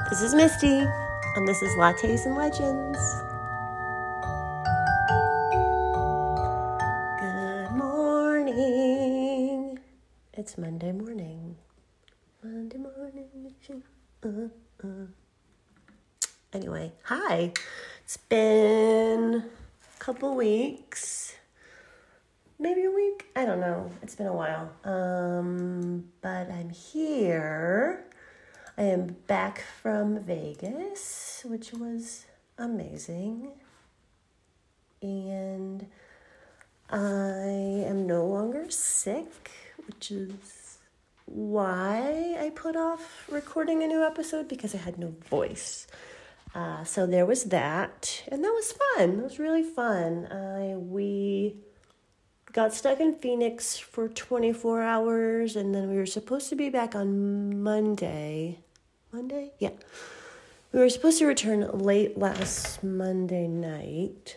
This is Misty, and this is Lattes and Legends. Good morning. It's Monday morning. Monday morning. Anyway, hi. It's been a couple weeks. Maybe a week? I don't know. It's been a while. But I'm here. I am back from Vegas, which was amazing. And I am no longer sick, which is why I put off recording a new episode, because I had no voice. So there was that, and that was fun. It was really fun. We got stuck in Phoenix for 24 hours, and then we were supposed to be back on Monday. Monday? Yeah. We were supposed to return late last Monday night.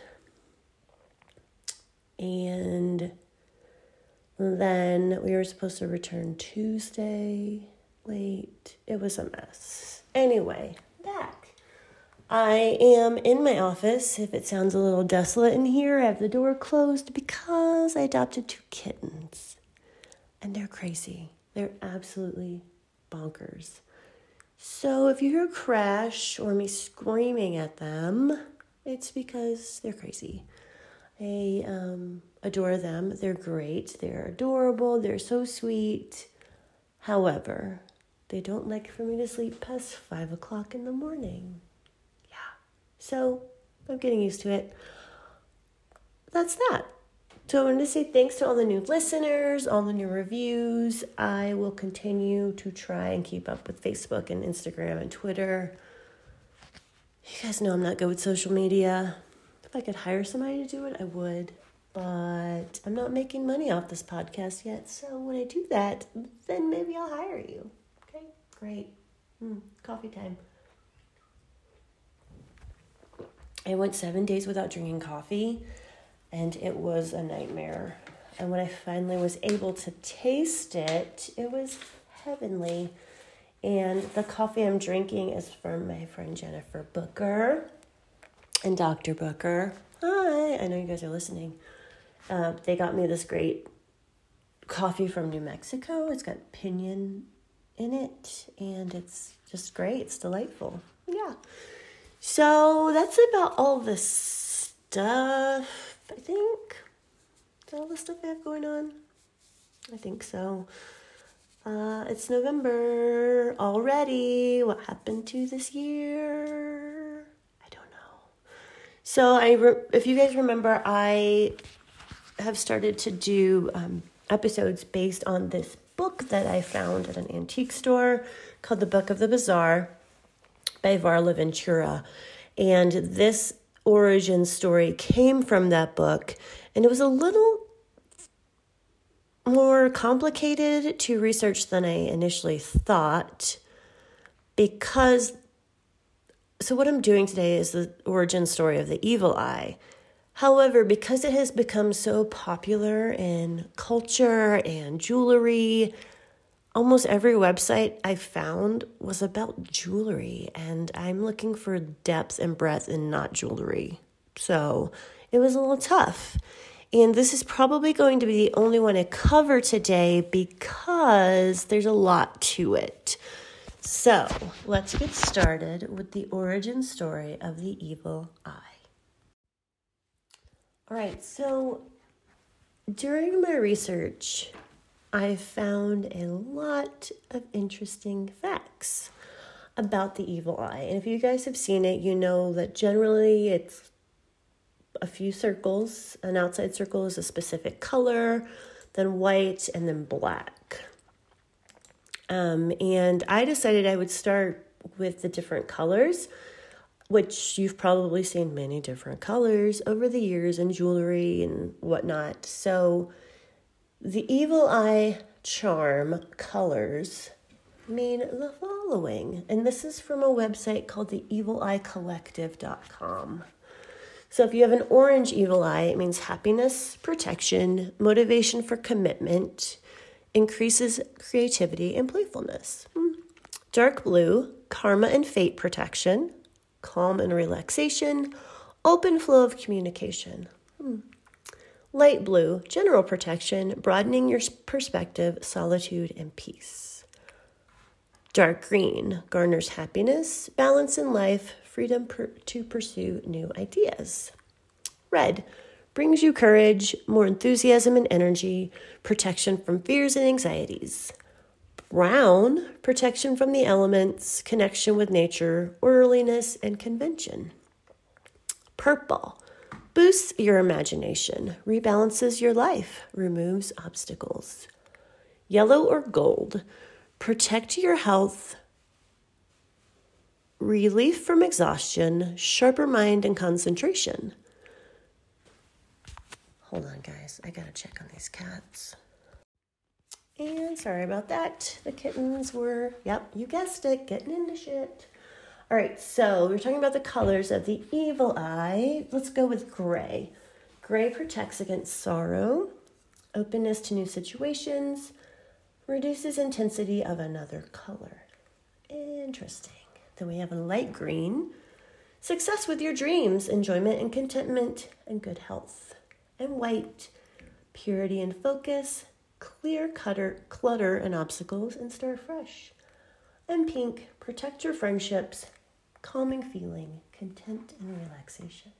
And then we were supposed to return Tuesday late. It was a mess. Anyway, back. I am in my office. If it sounds a little desolate in here, I have the door closed because I adopted 2 kittens. And they're crazy. They're absolutely bonkers. So if you hear a crash or me screaming at them, it's because they're crazy. I adore them. They're great. They're adorable. They're so sweet. However, they don't like for me to sleep past 5 o'clock in the morning. Yeah. So I'm getting used to it. That's that. So I wanted to say thanks to all the new listeners, all the new reviews. I will continue to try and keep up with Facebook and Instagram and Twitter. You guys know I'm not good with social media. If I could hire somebody to do it, I would. But I'm not making money off this podcast yet. So when I do that, then maybe I'll hire you. Okay, great. Coffee time. I went 7 days without drinking coffee. And it was a nightmare. And when I finally was able to taste it, it was heavenly. And the coffee I'm drinking is from my friend Jennifer Booker and Dr. Booker. Hi, I know you guys are listening. They got me this great coffee from New Mexico. It's got piñon in it, and it's just great. It's delightful. Yeah. So that's about all the stuff. I think that's all the stuff I have going on. I think so. It's November already. What happened to this year? I don't know. So if you guys remember, I have started to do episodes based on this book that I found at an antique store called The Book of the Bazaar by Varla Ventura. And this origin story came from that book, and it was a little more complicated to research than I initially thought, because what I'm doing today is the origin story of the evil eye. However, because it has become so popular in culture and jewelry, almost every website I found was about jewelry, and I'm looking for depth and breadth and not jewelry. So it was a little tough. And this is probably going to be the only one I cover today because there's a lot to it. So let's get started with the origin story of the evil eye. All right, so during my research, I found a lot of interesting facts about the evil eye. And if you guys have seen it, you know that generally it's a few circles. An outside circle is a specific color, then white, and then black. And I decided I would start with the different colors, which you've probably seen many different colors over the years in jewelry and whatnot. So the evil eye charm colors mean the following, and this is from a website called the evileyecollective.com. So if you have an orange evil eye, it means happiness, protection, motivation for commitment, increases creativity and playfulness. Dark blue karma and fate protection, calm and relaxation, open flow of communication. Light blue, general protection, broadening your perspective, solitude, and peace. Dark green, garners happiness, balance in life, freedom to pursue new ideas. Red, brings you courage, more enthusiasm and energy, protection from fears and anxieties. Brown, protection from the elements, connection with nature, orderliness, and convention. Purple, boosts your imagination, rebalances your life, removes obstacles. Yellow or gold, protect your health, relief from exhaustion, sharper mind and concentration. Hold on, guys. I gotta check on these cats. And sorry about that. The kittens were, yep, you guessed it, getting into shit. All right, so we're talking about the colors of the evil eye. Let's go with gray. Gray protects against sorrow, openness to new situations, reduces intensity of another color. Interesting. Then we have a light green. Success with your dreams, enjoyment and contentment, and good health. And white, purity and focus, clear clutter and obstacles, and start fresh. And pink, protect your friendships, calming feeling, content and relaxation.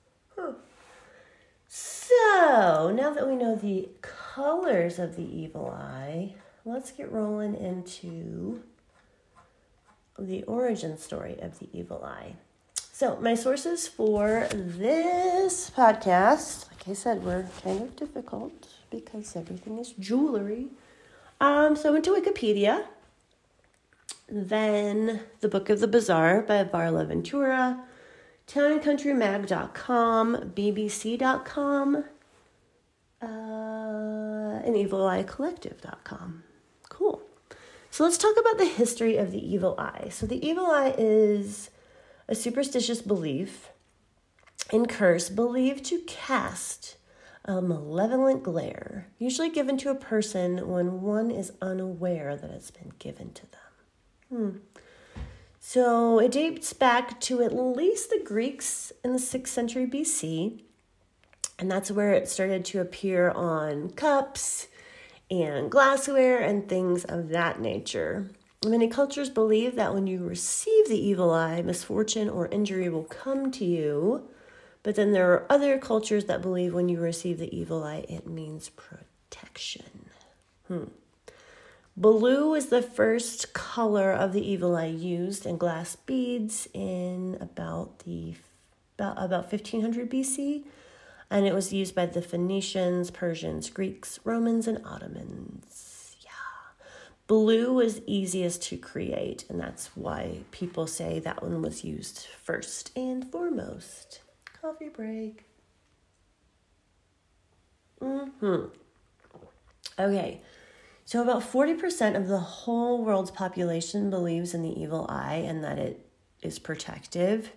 So, now that we know the colors of the evil eye, let's get rolling into the origin story of the evil eye. So, my sources for this podcast, like I said, were kind of difficult because everything is jewelry. So I went to Wikipedia, then The Book of the Bazaar by Varla Ventura, townandcountrymag.com, bbc.com, and evileyecollective.com. Cool. So let's talk about the history of the evil eye. So the evil eye is a superstitious belief and curse believed to cast a malevolent glare, usually given to a person when one is unaware that it's been given to them. So it dates back to at least the Greeks in the 6th century BC, and that's where it started to appear on cups and glassware and things of that nature. Many cultures believe that when you receive the evil eye, misfortune or injury will come to you. But then there are other cultures that believe when you receive the evil eye, it means protection. Blue is the first color of the evil eye used in glass beads in about 1500 BC. And it was used by the Phoenicians, Persians, Greeks, Romans, and Ottomans. Blue was easiest to create, and that's why people say that one was used first and foremost. Coffee break. Okay, so about 40% of the whole world's population believes in the evil eye and that it is protective.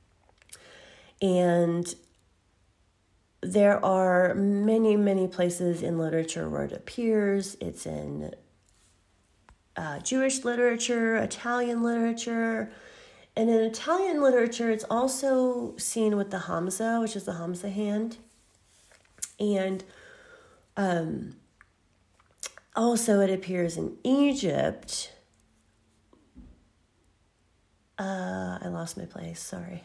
And there are many, many places in literature where it appears. It's in Jewish literature, Italian literature. And in Italian literature, it's also seen with the Hamza, which is the Hamza hand. And also it appears in Egypt. I lost my place, sorry.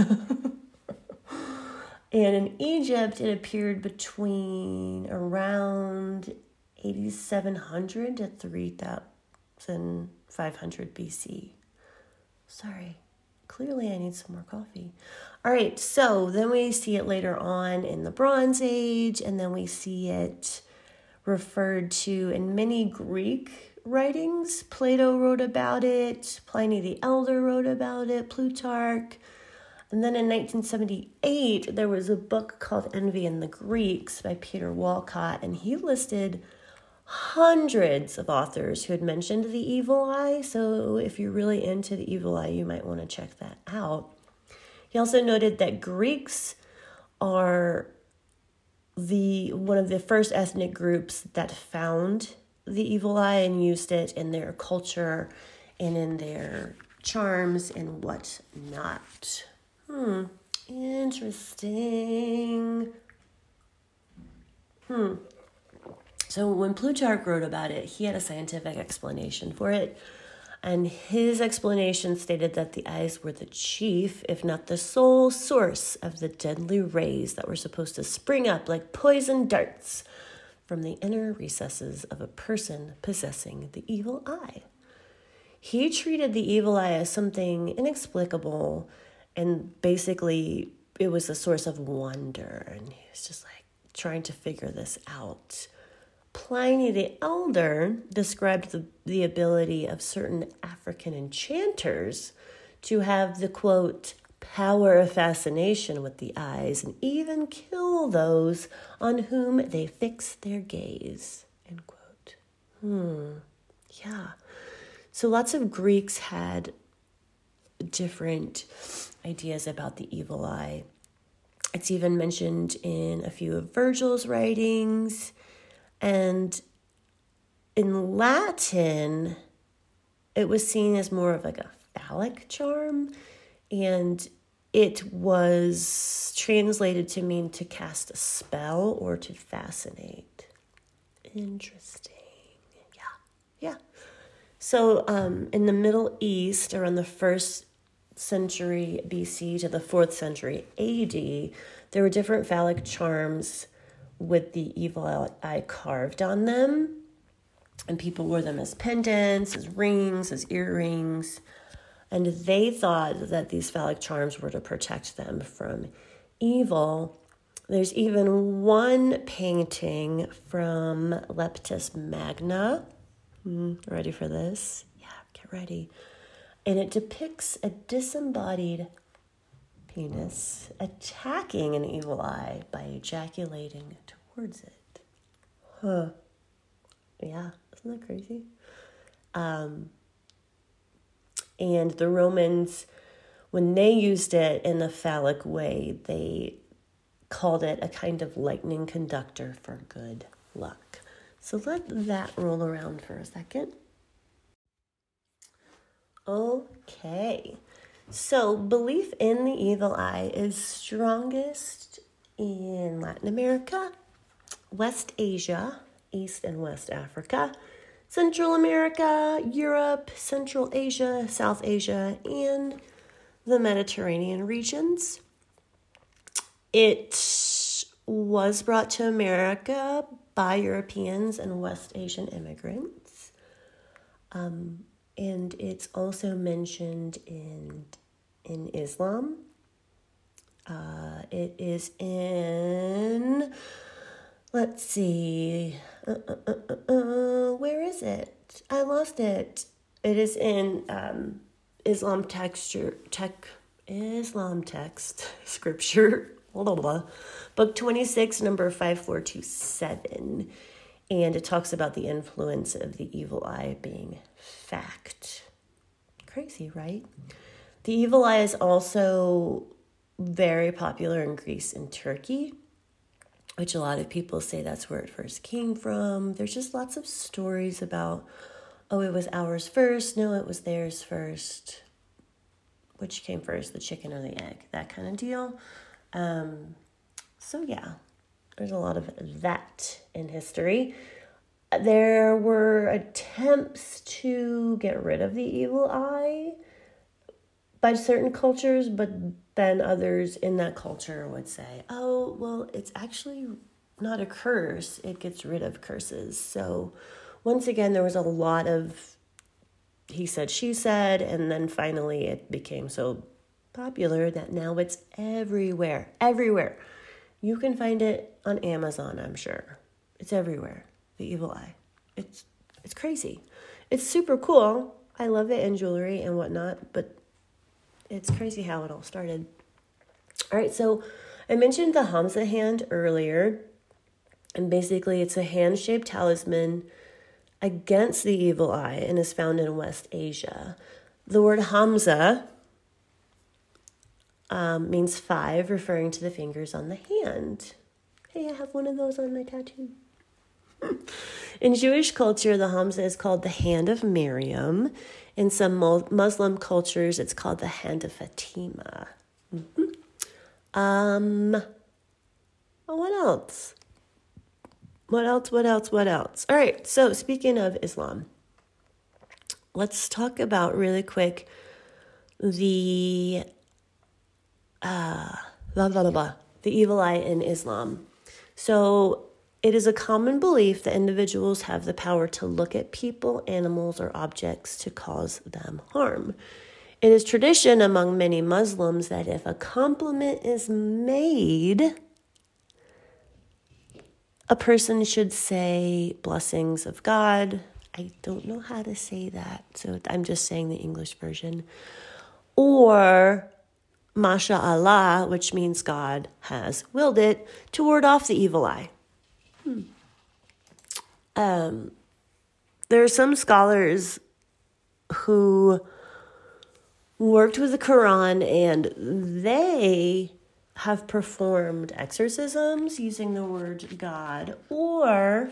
And in Egypt, it appeared between around 8700 to 3500 BC. Sorry. Clearly, I need some more coffee. All right, so then we see it later on in the Bronze Age, and then we see it referred to in many Greek writings. Plato wrote about it, Pliny the Elder wrote about it, Plutarch. And then in 1978, there was a book called Envy in the Greeks by Peter Walcott, and he listed hundreds of authors who had mentioned the evil eye. So if you're really into the evil eye, you might want to check that out. He also noted that Greeks are one of the first ethnic groups that found the evil eye and used it in their culture and in their charms and whatnot. Interesting. So when Plutarch wrote about it, he had a scientific explanation for it. And his explanation stated that the eyes were the chief, if not the sole source of the deadly rays that were supposed to spring up like poison darts from the inner recesses of a person possessing the evil eye. He treated the evil eye as something inexplicable, and basically it was a source of wonder, and he was just like trying to figure this out. Pliny the Elder described the ability of certain African enchanters to have the, quote, power of fascination with the eyes and even kill those on whom they fix their gaze, end quote. Yeah. So lots of Greeks had different ideas about the evil eye. It's even mentioned in a few of Virgil's writings. And in Latin, it was seen as more of like a phallic charm, and it was translated to mean to cast a spell or to fascinate. Interesting. Yeah. So in the Middle East, around the 1st century BC to the 4th century AD, there were different phallic charms with the evil eye carved on them. And people wore them as pendants, as rings, as earrings. And they thought that these phallic charms were to protect them from evil. There's even one painting from Leptis Magna. Ready for this? Yeah, get ready. And it depicts a disembodied penis attacking an evil eye by ejaculating towards it. Yeah, isn't that crazy? And the Romans, when they used it in a phallic way, they called it a kind of lightning conductor for good luck. So let that roll around for a second. Okay. So belief in the evil eye is strongest in Latin America, West Asia, East and West Africa, Central America, Europe, Central Asia, South Asia, and the Mediterranean regions. It was brought to America by Europeans and West Asian immigrants. And it's also mentioned in Islam. It is in, let's see, where is it? I lost it. It is in Islam text, scripture, book 26, number 5427. And it talks about the influence of the evil eye being fact. Crazy, right? The evil eye is also very popular in Greece and Turkey, which a lot of people say that's where it first came from. There's just lots of stories about, oh, it was ours first. No, it was theirs first. Which came first, the chicken or the egg? That kind of deal. So yeah, there's a lot of that in history. There were attempts to get rid of the evil eye by certain cultures, but then others in that culture would say, oh, well, it's actually not a curse. It gets rid of curses. So once again, there was a lot of he said, she said, and then finally it became so popular that now it's everywhere. You can find it on Amazon, I'm sure. It's everywhere. The evil eye. It's crazy. It's super cool. I love it in jewelry and whatnot, but it's crazy how it all started. All right, so I mentioned the Hamza hand earlier, and basically it's a hand-shaped talisman against the evil eye and is found in West Asia. The word Hamza means 5, referring to the fingers on the hand. Hey, I have one of those on my tattoo. In Jewish culture, the Hamza is called the hand of Miriam. In some Muslim cultures, it's called the hand of Fatima. What else? What else? All right, so speaking of Islam, let's talk about really quick the evil eye in Islam. So it is a common belief that individuals have the power to look at people, animals, or objects to cause them harm. It is tradition among many Muslims that if a compliment is made, a person should say blessings of God. I don't know how to say that, so I'm just saying the English version. Or Masha Allah, which means God has willed it, to ward off the evil eye. There are some scholars who worked with the Quran, and they have performed exorcisms using the word God or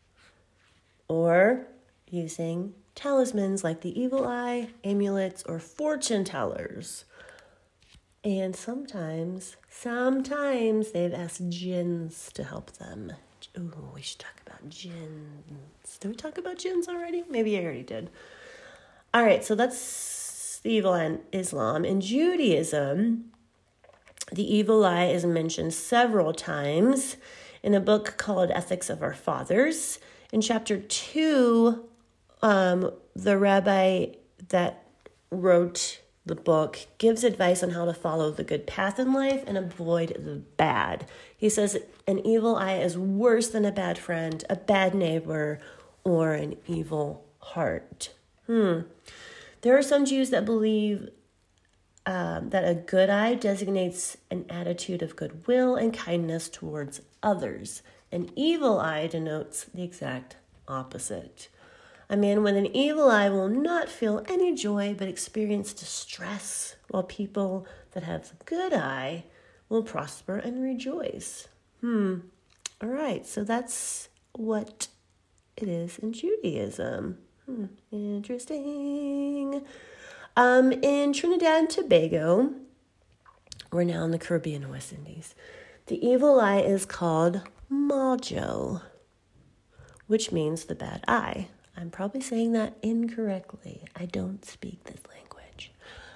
using talismans like the evil eye, amulets, or fortune tellers. And sometimes they've asked jinns to help them. Ooh, we should talk about jinns. Did we talk about jinns already? Maybe I already did. All right, so that's the evil eye in Islam. In Judaism, the evil eye is mentioned several times in a book called Ethics of Our Fathers. In chapter 2, the rabbi that wrote the book gives advice on how to follow the good path in life and avoid the bad. He says an evil eye is worse than a bad friend, a bad neighbor, or an evil heart. There are some Jews that believe that a good eye designates an attitude of goodwill and kindness towards others. An evil eye denotes the exact opposite. A man with an evil eye will not feel any joy but experience distress, while people that have a good eye will prosper and rejoice. All right, so that's what it is in Judaism. Interesting. In Trinidad and Tobago, we're now in the Caribbean and West Indies, the evil eye is called Majo, which means the bad eye. I'm probably saying that incorrectly. I don't speak this language.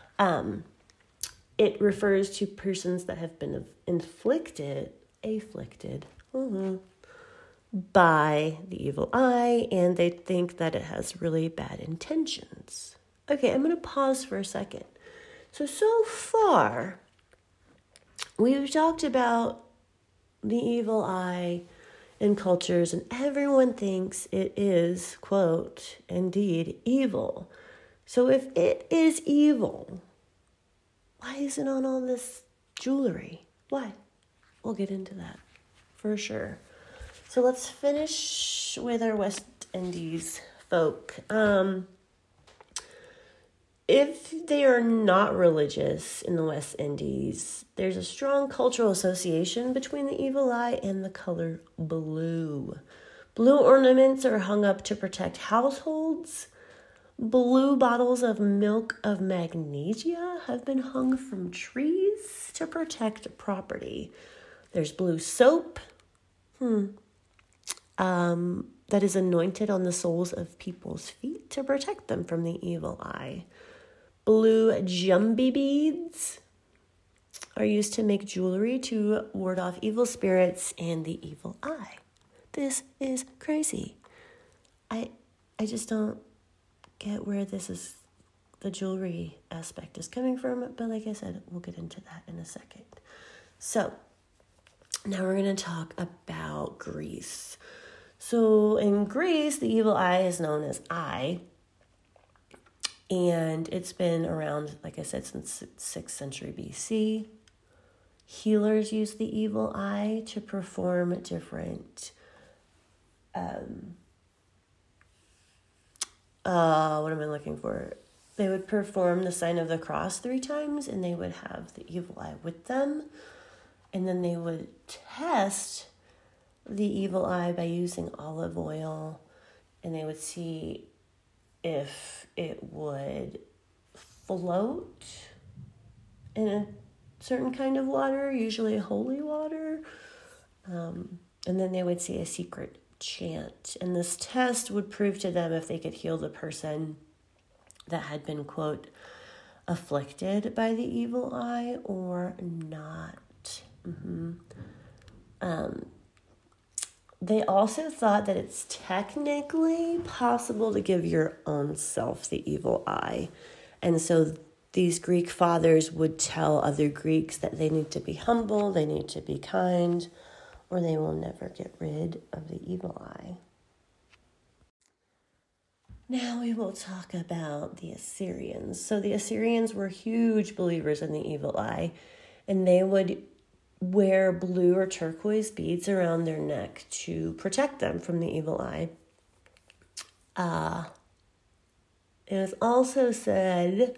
It refers to persons that have been afflicted by the evil eye, and they think that it has really bad intentions. Okay, I'm going to pause for a second. So far, we've talked about the evil eye in cultures, and everyone thinks it is, quote, indeed evil. So if it is evil, why is it on all this jewelry? Why? We'll get into that for sure. So let's finish with our West Indies folk. If they are not religious in the West Indies, there's a strong cultural association between the evil eye and the color blue. Blue ornaments are hung up to protect households. Blue bottles of milk of magnesia have been hung from trees to protect property. There's blue soap that is anointed on the soles of people's feet to protect them from the evil eye. Blue jumbi beads are used to make jewelry to ward off evil spirits and the evil eye. This is crazy. I just don't get where the jewelry aspect is coming from, but like I said, we'll get into that in a second. So now we're going to talk about Greece. So in Greece, the evil eye is known as Eye. And it's been around, like I said, since 6th century BC. Healers use the evil eye to perform different, what am I looking for? They would perform the sign of the cross 3 times, and they would have the evil eye with them. And then they would test the evil eye by using olive oil and they would see if it would float in a certain kind of water, usually holy water. And then they would say a secret chant. And this test would prove to them if they could heal the person that had been, quote, afflicted by the evil eye or not. They also thought that it's technically possible to give your own self the evil eye. And so these Greek fathers would tell other Greeks that they need to be humble, they need to be kind, or they will never get rid of the evil eye. Now we will talk about the Assyrians. So the Assyrians were huge believers in the evil eye, and they would wear blue or turquoise beads around their neck to protect them from the evil eye. It was also said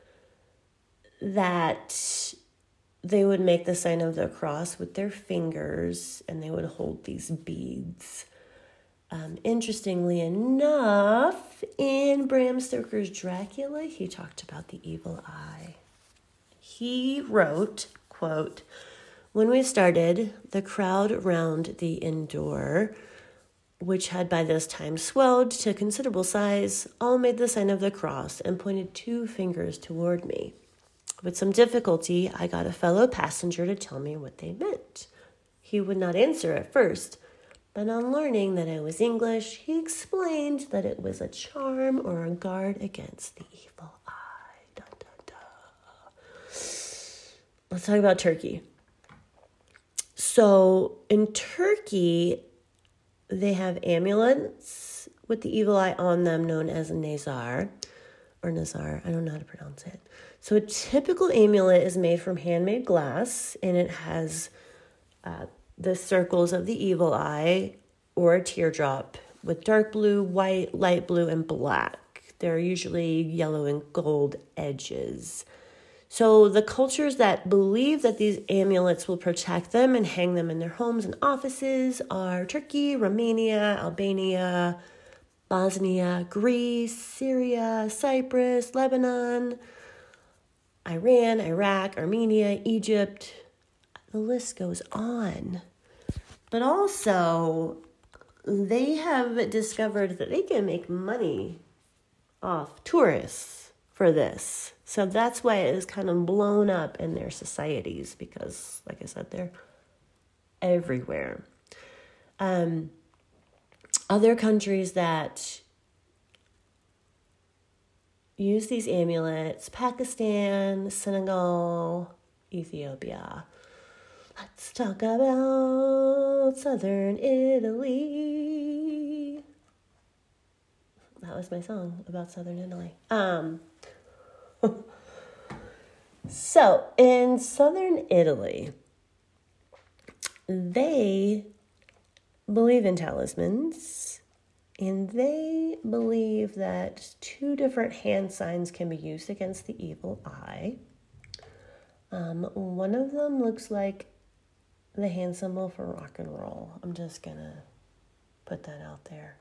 that they would make the sign of the cross with their fingers, and they would hold these beads. Interestingly enough, in Bram Stoker's Dracula, he talked about the evil eye. He wrote, quote, "When we started, the crowd around the inn door, which had by this time swelled to considerable size, all made the sign of the cross and pointed 2 fingers toward me. With some difficulty, I got a fellow passenger to tell me what they meant. He would not answer at first, but on learning that I was English, he explained that it was a charm or a guard against the evil eye." Dun, dun, dun. Let's talk about Turkey. So in Turkey, they have amulets with the evil eye on them known as Nazar, or Nazar, I don't know how to pronounce it. So a typical amulet is made from handmade glass, and it has the circles of the evil eye or a teardrop with dark blue, white, light blue, and black. They're usually yellow and gold edges. So the cultures that believe that these amulets will protect them and hang them in their homes and offices are Turkey, Romania, Albania, Bosnia, Greece, Syria, Cyprus, Lebanon, Iran, Iraq, Armenia, Egypt. The list goes on. But also, they have discovered that they can make money off tourists for this. So that's why it is kind of blown up in their societies because, like I said, they're everywhere. Other countries that use these amulets: Pakistan, Senegal, Ethiopia. Let's talk about southern Italy. That was my song about southern Italy. So in southern Italy, they believe in talismans, and they believe that 2 different hand signs can be used against the evil eye. One of them looks like the hand symbol for rock and roll. I'm just gonna put that out there.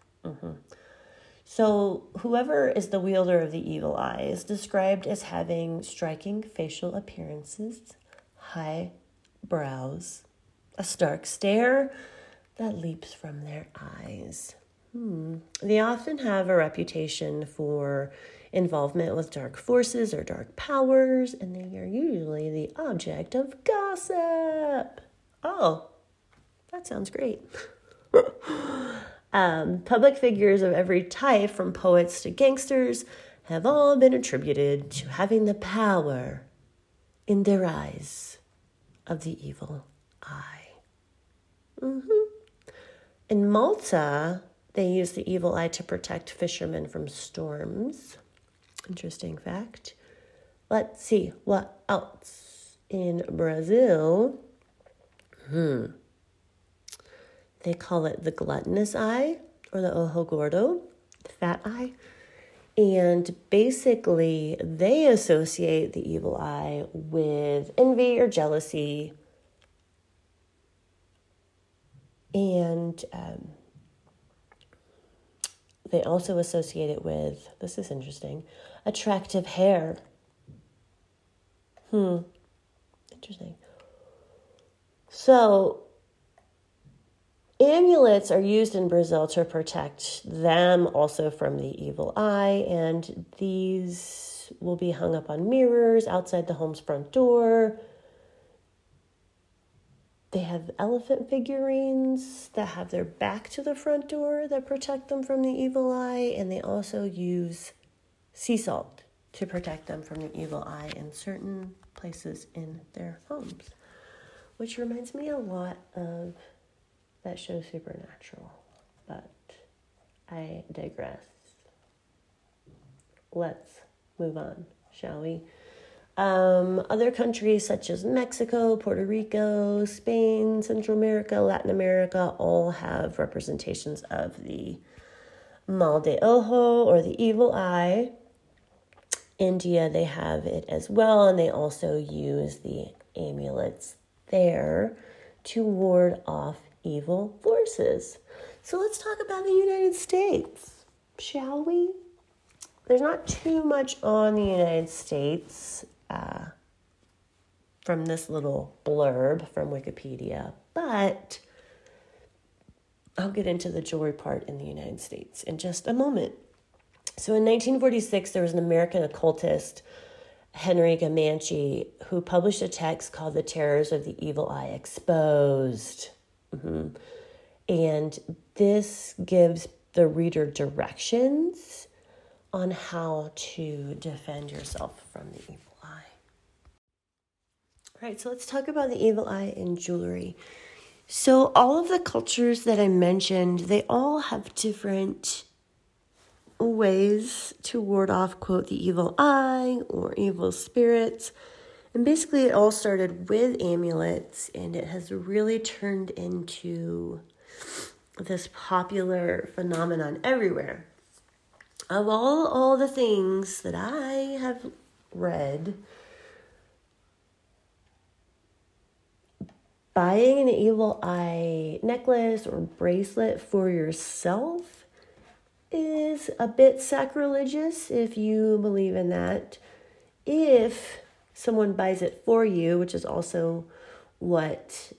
So whoever is the wielder of the evil eye is described as having striking facial appearances, high brows, a stark stare that leaps from their eyes. They often have a reputation for involvement with dark forces or dark powers, and they are usually the object of gossip. Oh, that sounds great. Public figures of every type, from poets to gangsters, have all been attributed to having the power in their eyes of the evil eye. In Malta, they use the evil eye to protect fishermen from storms. Interesting fact. Let's see what else. In Brazil, they call it the gluttonous eye, or the ojo gordo, the fat eye. And basically, they associate the evil eye with envy or jealousy. And they also associate it with, this is interesting, attractive hair. Interesting. So, amulets are used in Brazil to protect them also from the evil eye, and these will be hung up on mirrors outside the home's front door. They have elephant figurines that have their back to the front door that protect them from the evil eye, and they also use sea salt to protect them from the evil eye in certain places in their homes, which reminds me a lot of that show Supernatural, but I digress. Let's move on, shall we? Other countries such as Mexico, Puerto Rico, Spain, Central America, Latin America all have representations of the mal de ojo, or the evil eye. India, they have it as well, and they also use the amulets there to ward off evil forces. So let's talk about the United States, shall we? There's not too much on the United States from this little blurb from Wikipedia, but I'll get into the jewelry part in the United States in just a moment. So in 1946, there was an American occultist, Henry Comanche, who published a text called The Terrors of the Evil Eye Exposed. And this gives the reader directions on how to defend yourself from the evil eye. All right, so let's talk about the evil eye in jewelry. So all of the cultures that I mentioned, they all have different ways to ward off, quote, the evil eye or evil spirits. And basically it all started with amulets, and it has really turned into this popular phenomenon everywhere. Of all the things that I have read, buying an evil eye necklace or bracelet for yourself is a bit sacrilegious if you believe in that. If someone buys it for you, which is also what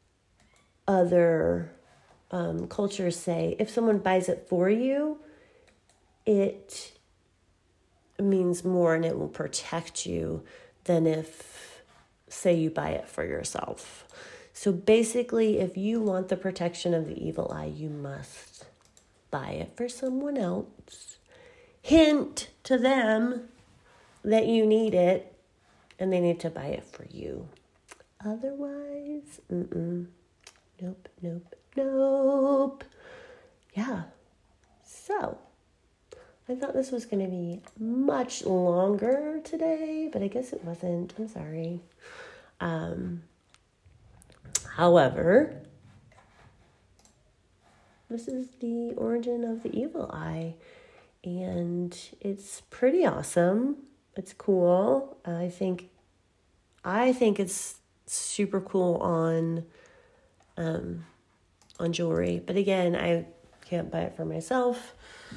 other cultures say, if someone buys it for you, it means more and it will protect you than if, say, you buy it for yourself. So basically, if you want the protection of the evil eye, you must buy it for someone else. Hint to them that you need it, and they need to buy it for you. Otherwise, nope. Yeah. So, I thought this was going to be much longer today, but I guess it wasn't. I'm sorry. However, this is the origin of the evil eye, and it's pretty awesome. It's cool. I think it's super cool on jewelry, but again, I can't buy it for myself.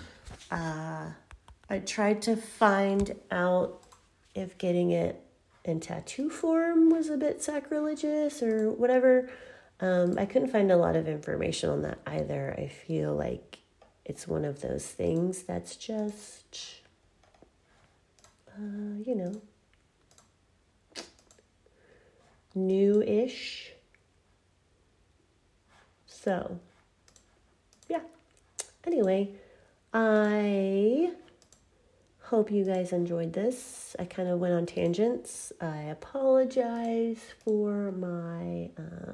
I tried to find out if getting it in tattoo form was a bit sacrilegious or whatever. I couldn't find a lot of information on that either. I feel like it's one of those things that's just, new-ish. So, yeah. Anyway, I hope you guys enjoyed this. I kind of went on tangents. I apologize for my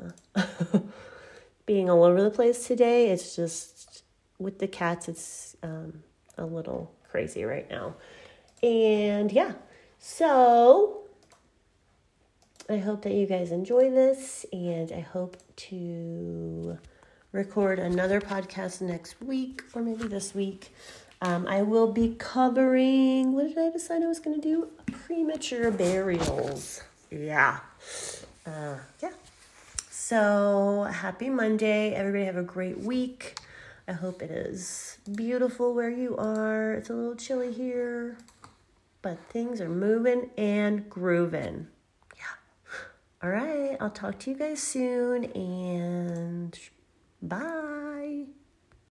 being all over the place today. It's just, with the cats, it's a little crazy right now. And yeah, so I hope that you guys enjoy this, and I hope to record another podcast next week, or maybe this week. I will be covering, what did I decide I was going to do? Premature burials. Yeah. So, happy Monday. Everybody have a great week. I hope it is beautiful where you are. It's a little chilly here, but things are moving and grooving. Yeah. All right. I'll talk to you guys soon, and bye.